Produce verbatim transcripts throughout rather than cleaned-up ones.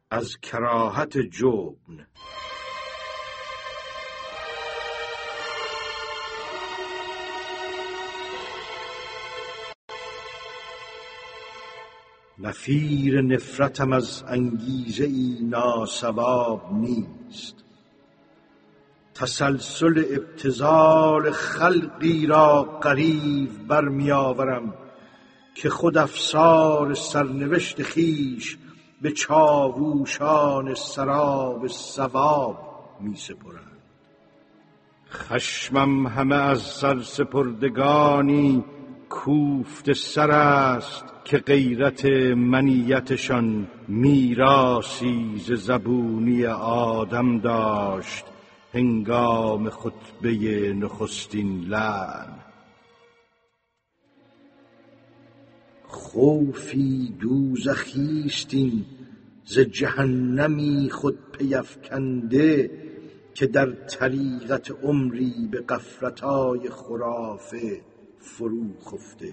از کراهت جبن. نفیر نفرتم از انگیزه ای ناصواب نیست. تسلسل ابتذال خلقی را غریو برمی آورم که خود افسار سرنوشت خیش به چاووشان سراب ثواب می سپرند. خشمم همه از سرسپردگانی کوفت سر است که غیرت منیتشان میراثی ز زبونی آدم داشت هنگام خطبه نخستین لعن. خوفی دوزخیست این ز جهنمی خود پیفکنده که در طریقت عمری به غفلت‌های خرافه فرو خفته.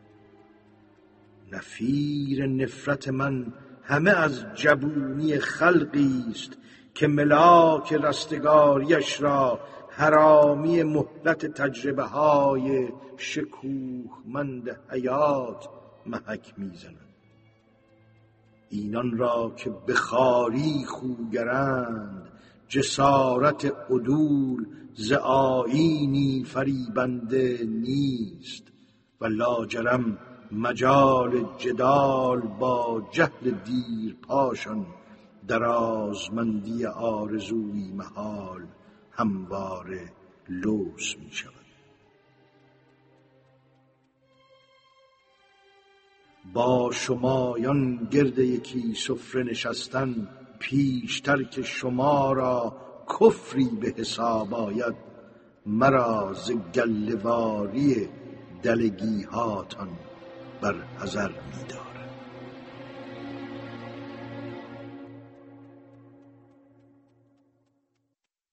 نفیر نفرت من همه از جبونی خلقی است که ملاک رستگاریش را حرامی مهلت تجربه های شکوهمند حیات محک میزند. اینان را که بخاری خوگرند جسارت عدول ز آیینی فریبنده نیست و لاجرم مجال جدال با جهل دیر پاشان در آزمندی آرزوی محال همواره لوس می شود. با شمایان گرد یکی سفره نشستن پیشتر که شما را کفری به حساب آید مرا ز گله‌واری دلگی هاتان بر حذر می دارم.